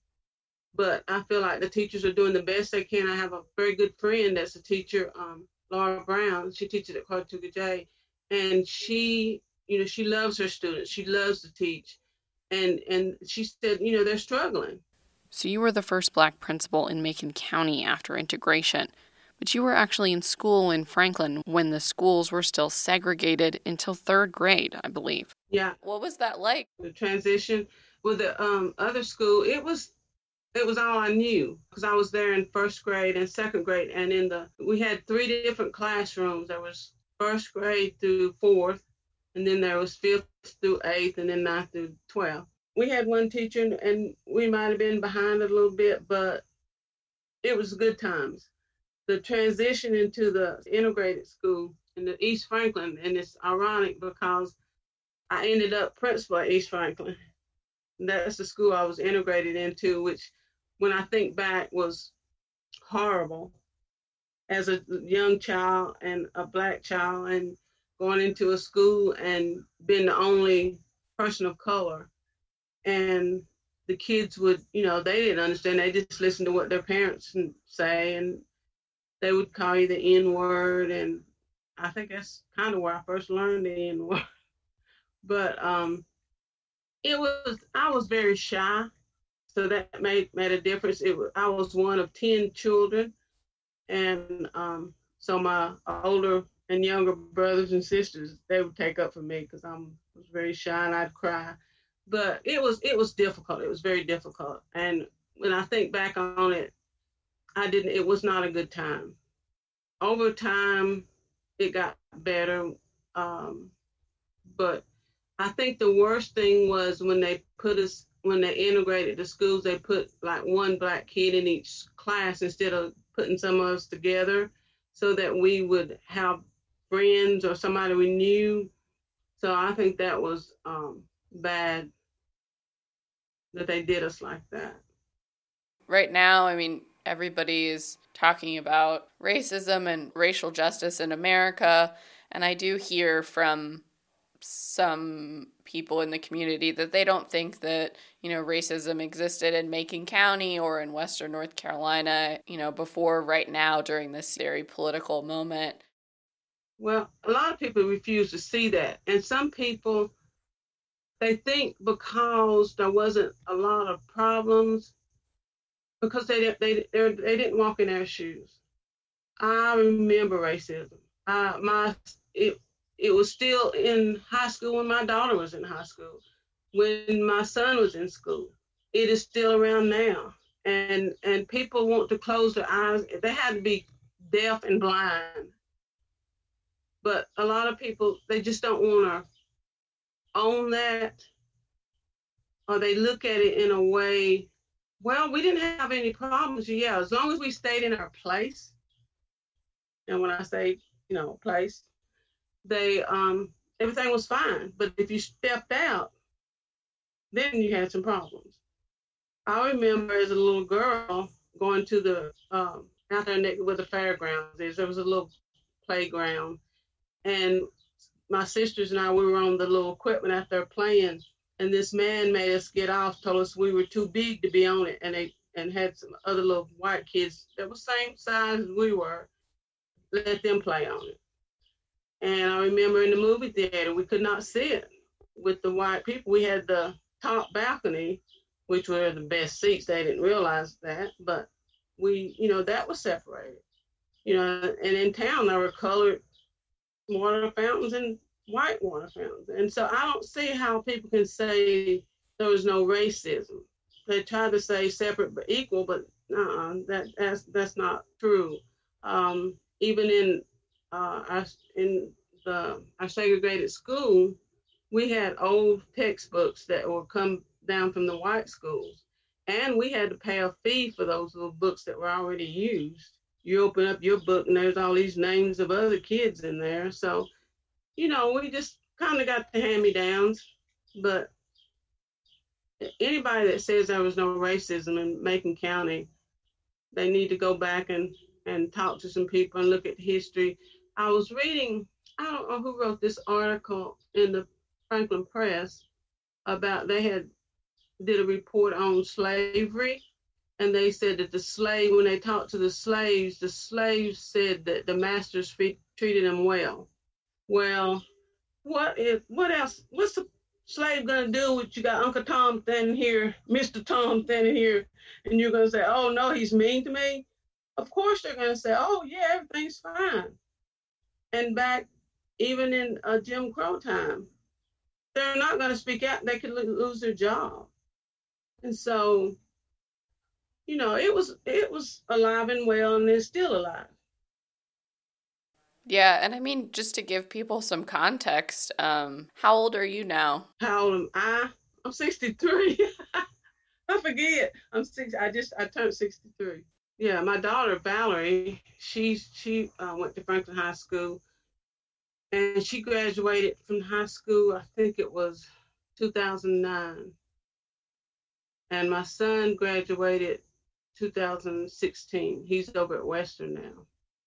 but I feel like the teachers are doing the best they can. I have a very good friend that's a teacher, um, Laura Brown. She teaches at Cartuga J, and she, you know, she loves her students. She loves to teach, and and she said, you know, they're struggling. So you were the first black principal in Macon County after integration, but you were actually in school in Franklin when the schools were still segregated until third grade, I believe. Yeah. What was that like? The transition with the um, other school, it was. It was all I knew because I was there in first grade and second grade. And in the, we had three different classrooms. There was first grade through fourth, and then there was fifth through eighth, and then ninth through twelfth. We had one teacher, and we might have been behind a little bit, but it was good times. The transition into the integrated school in the East Franklin, and it's ironic because I ended up principal at East Franklin. That's the school I was integrated into, which when I think back was horrible as a young child and a black child and going into a school and being the only person of color. And the kids would, you know, they didn't understand. They just listened to what their parents say, and they would call you the N word. And I think that's kind of where I first learned the N word. But um, it was, I was very shy. So that made made a difference. It was, I was one of ten children, and um, so my older and younger brothers and sisters, they would take up for me because I was very shy and I'd cry. But it was it was difficult. It was very difficult. And when I think back on it, I didn't. It was not a good time. Over time, it got better, um, but I think the worst thing was when they put us. When they integrated the schools, they put like one black kid in each class instead of putting some of us together so that we would have friends or somebody we knew. So I think that was um, bad that they did us like that. Right now, I mean, everybody is talking about racism and racial justice in America, and I do hear from some people in the community that they don't think that, you know, racism existed in Macon County or in Western North Carolina, you know, before right now during this very political moment. Well, a lot of people refuse to see that. And some people, they think because there wasn't a lot of problems, because they they they, they didn't walk in their shoes. I remember racism. Uh, my it. It was still in high school when my daughter was in high school, when my son was in school. It is still around now. And and people want to close their eyes. They had to be deaf and blind. But a lot of people, they just don't want to own that, or they look at it in a way, well, we didn't have any problems. Yeah, as long as we stayed in our place. And when I say, you know, place, they um everything was fine. But if you stepped out, then you had some problems. I remember as a little girl going to the um out there where the fairgrounds is. There was a little playground, and my sisters and I, we were on the little equipment out there playing, And this man made us get off, told us we were too big to be on it, and they and had some other little white kids that were same size as we were, let them play on it. And I remember in the movie theater, we could not sit with the white people. We had the top balcony, which were the best seats. They didn't realize that, but we, you know, that was separated. You know, and in town there were colored water fountains and white water fountains. And so I don't see how people can say there was no racism. They try to say separate but equal, but uh-uh, that that's that's not true. Um, even in uh, our in the our segregated school, we had old textbooks that would come down from the white schools, and we had to pay a fee for those little books that were already used. You open up your book and there's all these names of other kids in there. So, you know, we just kind of got the hand-me-downs. But anybody that says there was no racism in Macon County, they need to go back and, and talk to some people and look at history. I was reading, I don't know who wrote this article in the Franklin Press about, they had did a report on slavery. And they said that the slave, when they talked to the slaves, the slaves said that the masters fe- treated them well. Well, what is, what else? What's the slave gonna do with you got Uncle Tom standing here, Mister Tom standing here, and you're gonna say, oh no, he's mean to me? Of course they're gonna say, oh yeah, everything's fine. And back, even in uh, Jim Crow time, they're not gonna speak out. They could lo- lose their job. And so, you know, it was it was alive and well, and it's still alive. Yeah, and I mean, just to give people some context, um, how old are you now? How old am I? I'm sixty-three. I forget. I'm six. I just I turned sixty-three. Yeah, my daughter Valerie, she she uh, went to Franklin High School, and she graduated from high school. I think it was two thousand nine, and my son graduated two thousand sixteen. He's over at Western now.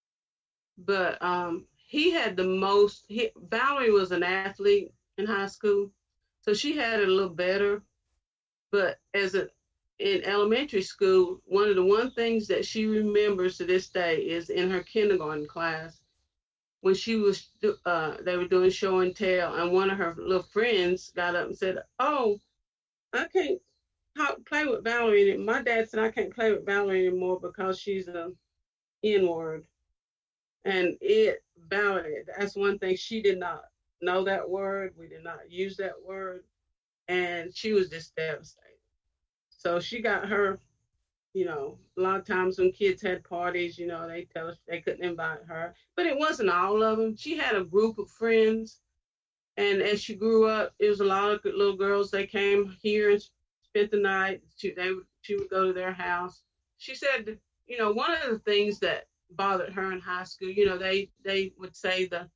But um, he had the most, he, Valerie was an athlete in high school, so she had it a little better. But as a, in elementary school, one of the one things that she remembers to this day is in her kindergarten class, when she was, uh, they were doing show and tell, and one of her little friends got up and said, oh, I can't Talk, play with Valerie. My dad said I can't play with Valerie anymore because she's an N-word. And it, Valerie, that's one thing. She did not know that word. We did not use that word. And she was just devastated. So she got her, you know, a lot of times when kids had parties, you know, they tell us they couldn't invite her. But it wasn't all of them. She had a group of friends. And as she grew up, it was a lot of little girls. They came here and spent the night. She, they, she would go to their house. She said, that, you know, one of the things that bothered her in high school, you know, they, they would say the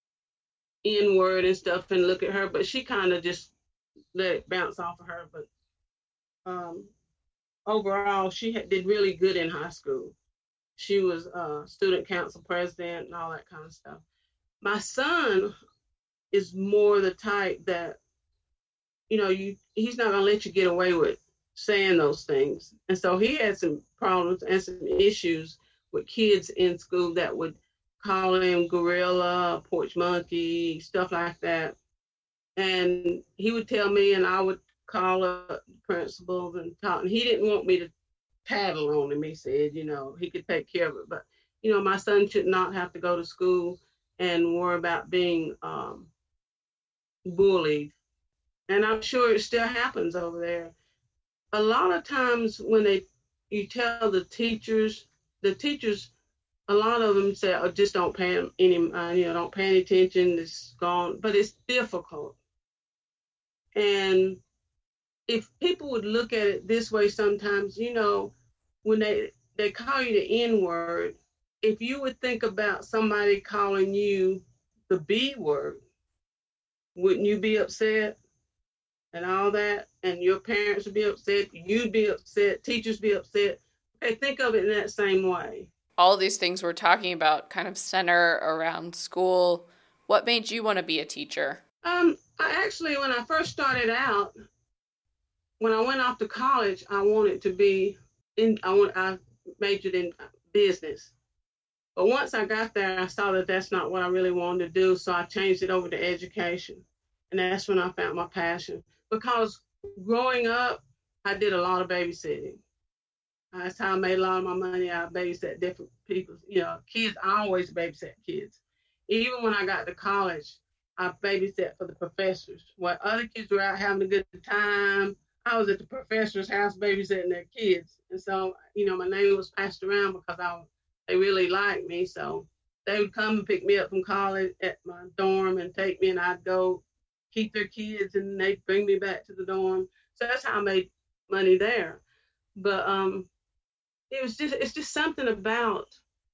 N word and stuff and look at her, but she kind of just let it bounce off of her. But um, overall, she had, did really good in high school. She was uh, student council president and all that kind of stuff. My son is more the type that, you know, you he's not gonna let you get away with saying those things. And so he had some problems and some issues with kids in school that would call him gorilla, porch monkey, stuff like that. And he would tell me, and I would call up principals and talk. And he didn't want me to tattle on him. He said, you know, he could take care of it. But, you know, my son should not have to go to school and worry about being um, bullied. And I'm sure it still happens over there. A lot of times when they, you tell the teachers, the teachers, a lot of them say, oh, just don't pay them any mind, you know, don't pay any attention, it's gone. But it's difficult. And if people would look at it this way sometimes, you know, when they, they call you the N word, if you would think about somebody calling you the B word, wouldn't you be upset? And all that, and your parents would be upset, you'd be upset, teachers be upset. Okay, think of it in that same way. All these things we're talking about kind of center around school. What made you want to be a teacher? Um, I actually, when I first started out, when I went off to college, I wanted to be in, I want, I majored in business. But once I got there, I saw that that's not what I really wanted to do. So I changed it over to education. And that's when I found my passion. Because growing up, I did a lot of babysitting. That's how I made a lot of my money. I babysat different people, you know, kids. I always babysat kids. Even when I got to college, I babysat for the professors. While other kids were out having a good time, I was at the professor's house babysitting their kids. And so, you know, my name was passed around because I, they really liked me. So they would come and pick me up from college at my dorm and take me, and I'd go keep their kids, and they'd bring me back to the dorm. So that's how I made money there. But um, it was just, it's just something about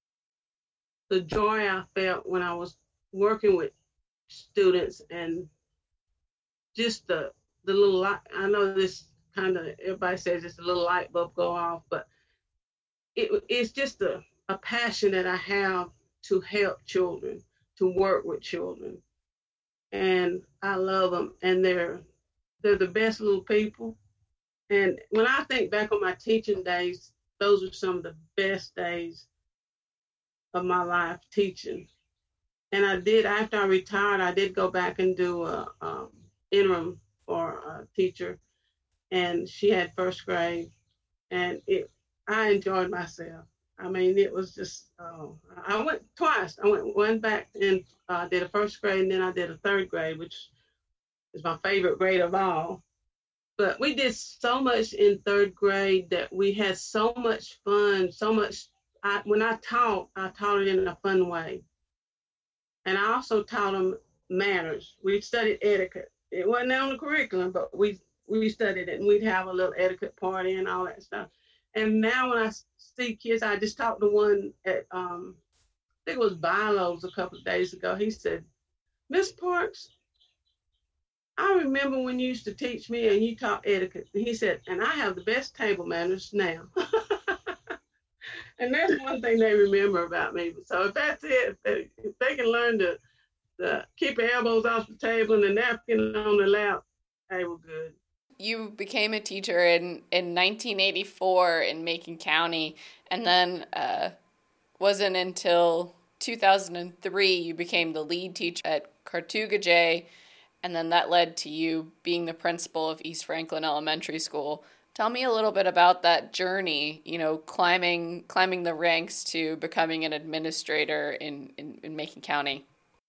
the joy I felt when I was working with students, and just the the little light. I know this kind of, everybody says it's a little light bulb go off, but it, it's just a, a passion that I have to help children, to work with children, and I love them, and they're they're the best little people. And when I think back on my teaching days, those are some of the best days of my life teaching. And I did, after I retired, I did go back and do a um, interim for a teacher, and she had first grade, and it, I enjoyed myself. I mean, it was just, oh, I went twice. I went one back and uh, did a first grade, and then I did a third grade, which is my favorite grade of all. But we did so much in third grade that we had so much fun, so much. I, when I taught, I taught it in a fun way. And I also taught them manners. We studied etiquette. It wasn't on the curriculum, but we we studied it, and we'd have a little etiquette party and all that stuff. And now when I see kids, I just talked to one at, um, I think it was Bilo's a couple of days ago. He said, Miss Parks, I remember when you used to teach me and you taught etiquette. And he said, and I have the best table manners now. And that's one thing they remember about me. So if that's it, if they, if they can learn to, to keep their elbows off the table and the napkin on the lap, they were good. You became a teacher in, in nineteen eighty-four in Macon County, and then uh, wasn't until two thousand three you became the lead teacher at Cartooga-Jay, and then that led to you being the principal of East Franklin Elementary School. Tell me a little bit about that journey, you know, climbing climbing the ranks to becoming an administrator in, in, in Macon County.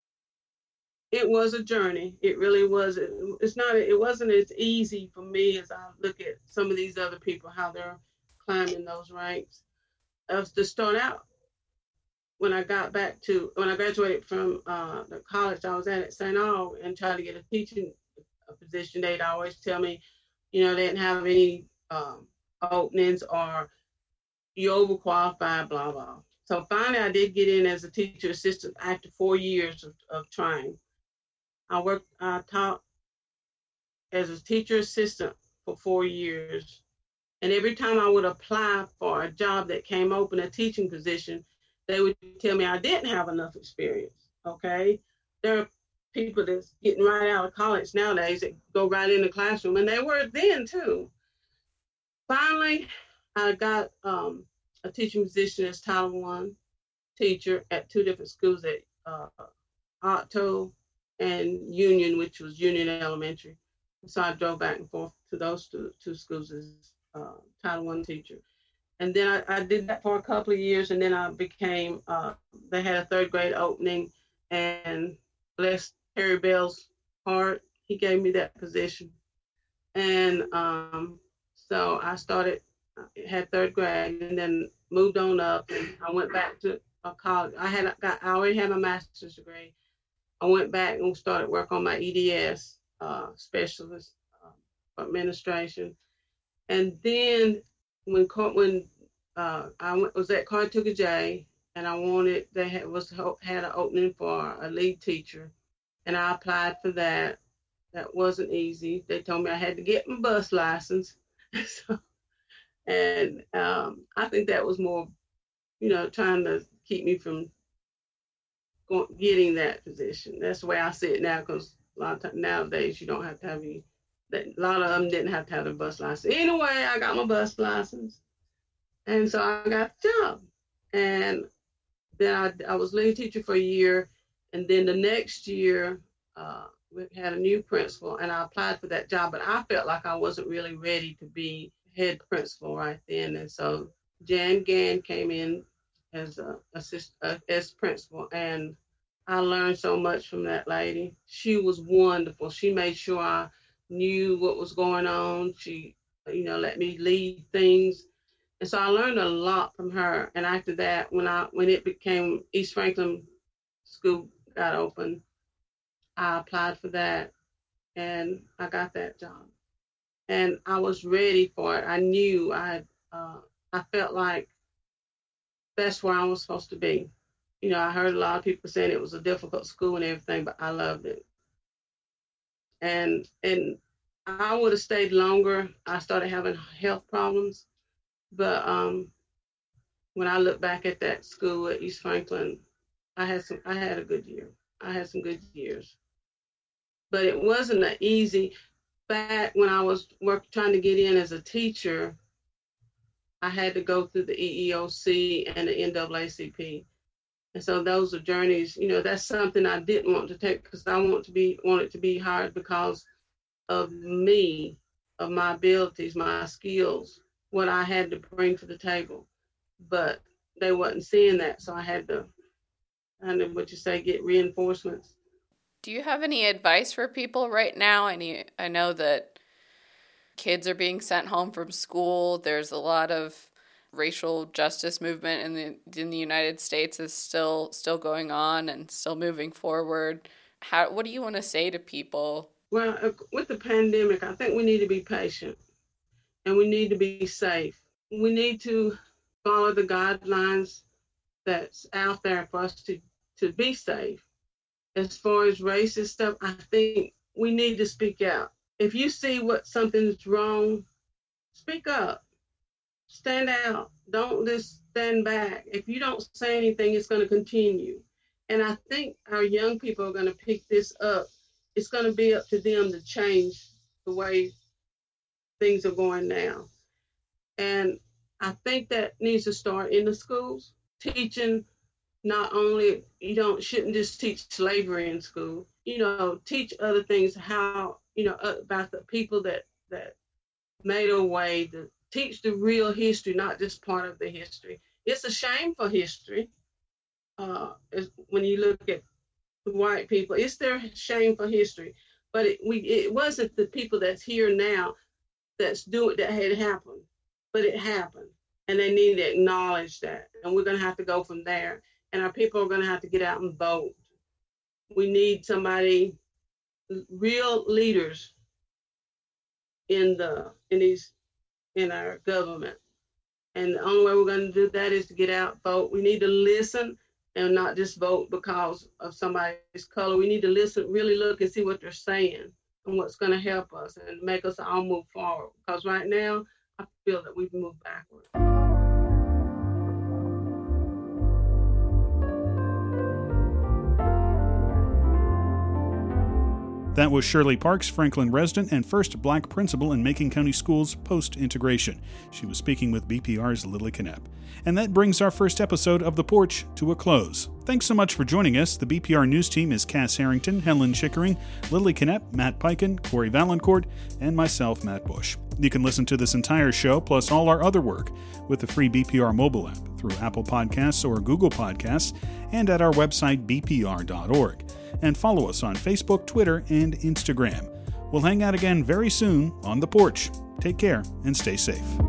It was a journey. It really was. It, it's not, it wasn't as easy for me as I look at some of these other people, how they're climbing those ranks. Uh, to start out, when I got back to, when I graduated from uh, the college I was at at Saint Aug and tried to get a teaching position, they'd always tell me, you know, they didn't have any um, openings, or you overqualified, blah, blah. So finally I did get in as a teacher assistant after four years of, of trying. I worked, I taught as a teacher assistant for four years. And every time I would apply for a job that came open, a teaching position, they would tell me I didn't have enough experience, okay? There are people that's getting right out of college nowadays that go right in the classroom, and they were then too. Finally, I got um, a teaching position as Title One teacher at two different schools, at uh, Otto and Union, which was Union Elementary. So I drove back and forth to those two, two schools as uh, Title One teacher. And then I, I did that for a couple of years, and then I became, uh, they had a third grade opening, and bless Harry Bell's heart, he gave me that position. And um, so I started, had third grade, and then moved on up, and I went back to a college. I had got, I already had my master's degree. I went back and started work on my E D S uh, specialist uh, administration. And then when when uh, I went, was at Cartooga-Jay, and I wanted, they had was had an opening for a lead teacher, and I applied for that. That wasn't easy. They told me I had to get my bus license. So, and um, I think that was more, you know, trying to keep me from going, getting that position. That's the way I see it now, because a lot of times nowadays you don't have to have any A lot of them didn't have to have their bus license. Anyway, I got my bus license. And so I got the job. And then I, I was lead teacher for a year. And then the next year, uh, we had a new principal, and I applied for that job. But I felt like I wasn't really ready to be head principal right then. And so Jan Gann came in as a assist, uh, as principal. And I learned so much from that lady. She was wonderful. She made sure I knew what was going on. She, you know, let me lead things. And so I learned a lot from her. And after that, when I when it became East Franklin School got open, I applied for that and I got that job. And I was ready for it. I knew I uh, I felt like that's where I was supposed to be. You know, I heard a lot of people saying it was a difficult school and everything, but I loved it. And and I would have stayed longer. I started having health problems. But um, when I look back at that school at East Franklin, I had some. I had a good year. I had some good years. But it wasn't an easy. Back when I was work, trying to get in as a teacher, I had to go through the E E O C and the N double A C P. And so those are journeys, you know, that's something I didn't want to take because I want to be wanted to be hired because of me, of my abilities, my skills, what I had to bring to the table. But they wasn't seeing that, so I had to, I know what you say, get reinforcements. Do you have any advice for people right now? I need, I know that kids are being sent home from school. There's a lot of racial justice movement in the in the United States is still still going on and still moving forward. How what do you want to say to people? Well, with the pandemic, I think we need to be patient and we need to be safe. We need to follow the guidelines that's out there for us to, to be safe. As far as racist stuff, I think we need to speak out. If you see what something's wrong, speak up. Stand out. Don't just stand back. If you don't say anything, it's going to continue. And I think our young people are going to pick this up. It's going to be up to them to change the way things are going now. And I think that needs to start in the schools, teaching not only, you don't, shouldn't just teach slavery in school, you know, teach other things, how, you know, about the people that, that made a way to teach the real history, not just part of the history. It's a shame for history. Uh, when you look at the white people, it's their shame for history. But it, we, it wasn't the people that's here now that's doing that had happened, but it happened. And they need to acknowledge that. And we're going to have to go from there. And our people are going to have to get out and vote. We need somebody, real leaders in the in these in our government. And the only way we're going to do that is to get out, vote. We need to listen and not just vote because of somebody's color. We need to listen, really look and see what they're saying and what's going to help us and make us all move forward. Because right now, I feel that we've moved backward. That was Shirley Parks, Franklin resident and first black principal in Macon County Schools post-integration. She was speaking with B P R's Lily Knepp. And that brings our first episode of The Porch to a close. Thanks so much for joining us. The B P R News team is Cass Harrington, Helen Chickering, Lily Knepp, Matt Piken, Corey Valancourt, and myself, Matt Bush. You can listen to this entire show, plus all our other work, with the free B P R mobile app through Apple Podcasts or Google Podcasts, and at our website, b p r dot org. And follow us on Facebook, Twitter, and Instagram. We'll hang out again very soon on The Porch. Take care and stay safe.